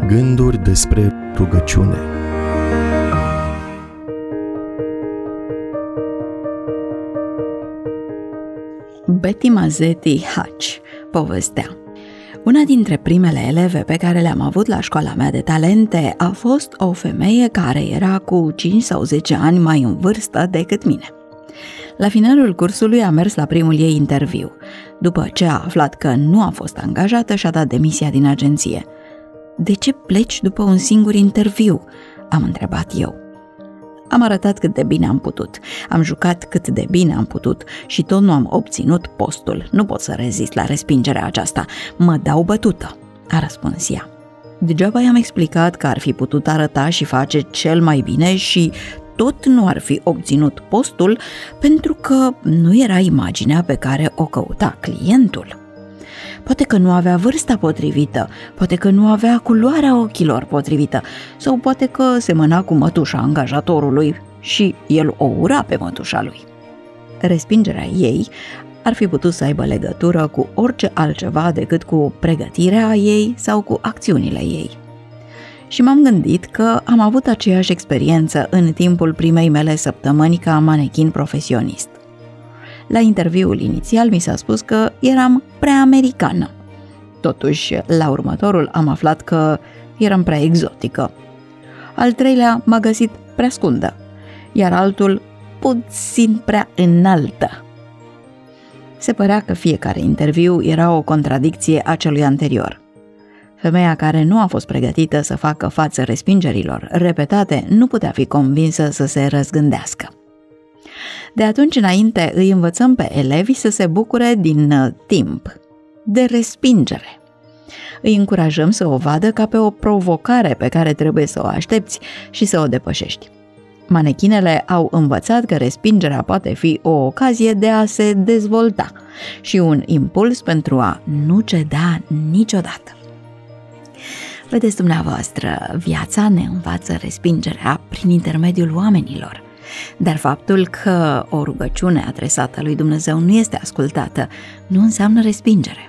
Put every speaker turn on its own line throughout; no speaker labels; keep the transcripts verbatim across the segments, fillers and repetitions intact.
Gânduri despre rugăciune.
Betty Mazetti Hatch povestea: una dintre primele eleve pe care le-am avut la școala mea de talente a fost o femeie care era cu cinci sau zece ani mai în vârstă decât mine. La finalul cursului a mers la primul ei interviu. După ce a aflat că nu a fost angajată, și-a dat demisia din agenție. "De ce pleci după un singur interviu?" am întrebat eu. Am arătat cât de bine am putut, am jucat cât de bine am putut și tot nu am obținut postul. Nu pot să rezist la respingerea aceasta, mă dau bătută, a răspuns ea. Degeaba i-am explicat că ar fi putut arăta și face cel mai bine și tot nu ar fi obținut postul pentru că nu era imaginea pe care o căuta clientul. Poate că nu avea vârsta potrivită, poate că nu avea culoarea ochilor potrivită sau poate că semăna cu mătușa angajatorului și el o ura pe mătușa lui. Respingerea ei ar fi putut să aibă legătură cu orice altceva decât cu pregătirea ei sau cu acțiunile ei. Și m-am gândit că am avut aceeași experiență în timpul primei mele săptămâni ca manechin profesionist. La interviul inițial mi s-a spus că eram prea americană. Totuși, la următorul am aflat că eram prea exotică. Al treilea m-a găsit prea scundă, iar altul puțin prea înaltă. Se părea că fiecare interviu era o contradicție a celui anterior. Femeia care nu a fost pregătită să facă față respingerilor repetate nu putea fi convinsă să se răzgândească. De atunci înainte îi învățăm pe elevi să se bucure din timp, de respingere. Îi încurajăm să o vadă ca pe o provocare pe care trebuie să o aștepți și să o depășești. Manechinele au învățat că respingerea poate fi o ocazie de a se dezvolta și un impuls pentru a nu ceda niciodată. Vedeți dumneavoastră, viața ne învață respingerea prin intermediul oamenilor. Dar faptul că o rugăciune adresată lui Dumnezeu nu este ascultată nu înseamnă respingere.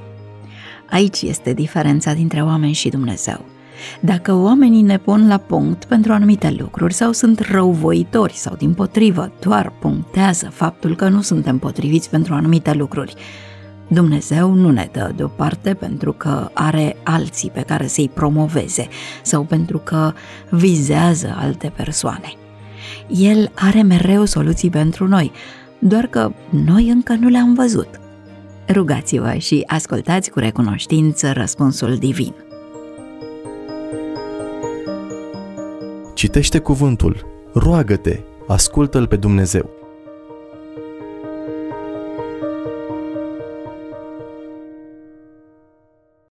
Aici este diferența dintre oameni și Dumnezeu. Dacă oamenii ne pun la punct pentru anumite lucruri sau sunt răuvoitori sau dimpotrivă doar punctează faptul că nu suntem potriviți pentru anumite lucruri, Dumnezeu nu ne dă deoparte pentru că are alții pe care să-i promoveze sau pentru că vizează alte persoane. El are mereu soluții pentru noi, doar că noi încă nu le-am văzut. Rugați-vă și ascultați cu recunoștință răspunsul divin.
Citește cuvântul, roagă-te, ascultă-L pe Dumnezeu.